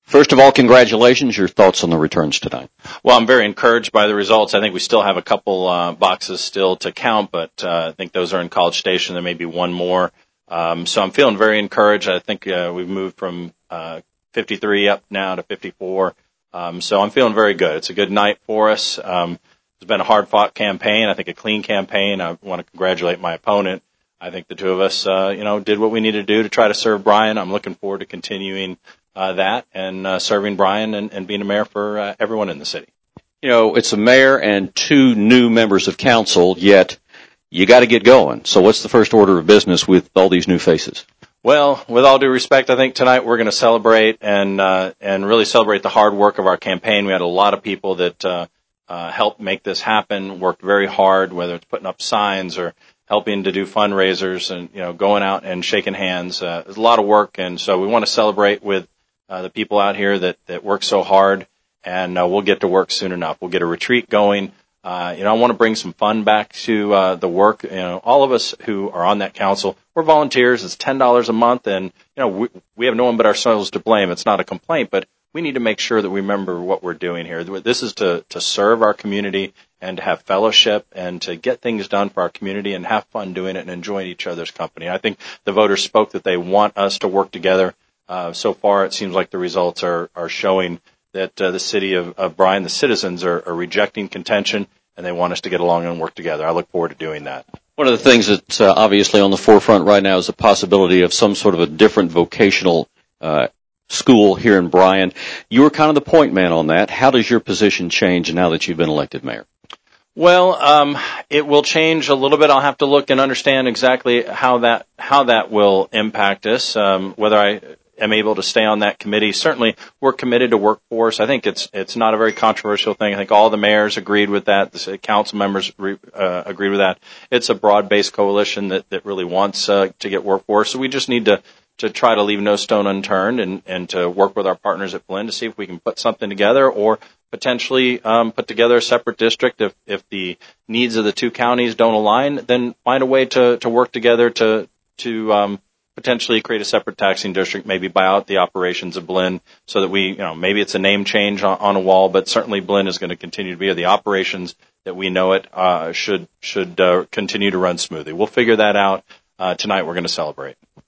First of all, congratulations. Your thoughts on the returns tonight? Well, I'm very encouraged by the results. I think we still have a couple boxes still to count, but I think those are in College Station. There may be one more. So I'm feeling very encouraged. I think we've moved from 53 up now to 54. So I'm feeling very good. It's a good night for us. It's been a hard-fought campaign. I think a clean campaign. I want to congratulate my opponent. I think the two of us, did what we needed to do to try to serve Bryan. I'm looking forward to continuing that and serving Bryan and being a mayor for everyone in the city. You know, it's a mayor and two new members of council, yet you got to get going. So what's the first order of business with all these new faces? Well, with all due respect, I think tonight we're going to celebrate and really celebrate the hard work of our campaign. We had a lot of people that helped make this happen, worked very hard, whether it's putting up signs or helping to do fundraisers and, going out and shaking hands. There's a lot of work, and so we want to celebrate with the people out here that work so hard, and we'll get to work soon enough. We'll get a retreat going. I want to bring some fun back to the work. All of us who are on that council, we're volunteers. It's $10 a month, and we have no one but ourselves to blame. It's not a complaint, but we need to make sure that we remember what we're doing here. This is to serve our community and to have fellowship and to get things done for our community and have fun doing it and enjoying each other's company. I think the voters spoke that they want us to work together. So far, it seems like the results are showing that the city of Bryan, the citizens, are rejecting contention, and they want us to get along and work together. I look forward to doing that. One of the things that's obviously on the forefront right now is the possibility of some sort of a different vocational school here in Bryan. You were kind of the point man on that. How does your position change now that you've been elected mayor? Well, it will change a little bit. I'll have to look and understand exactly how that will impact us, whether I am able to stay on that committee. Certainly, we're committed to workforce. I think it's not a very controversial thing. I think all the mayors agreed with that. The council members agreed with that. It's a broad-based coalition that really wants to get workforce. So we just need to try to leave no stone unturned and to work with our partners at Blinn to see if we can put something together or potentially put together a separate district. If the needs of the two counties don't align, then find a way to work together to potentially create a separate taxing district, maybe buy out the operations of Blinn so that we, maybe it's a name change on a wall, but certainly Blinn is going to continue to be the operations that we know it should continue to run smoothly. We'll figure that out. Tonight we're going to celebrate.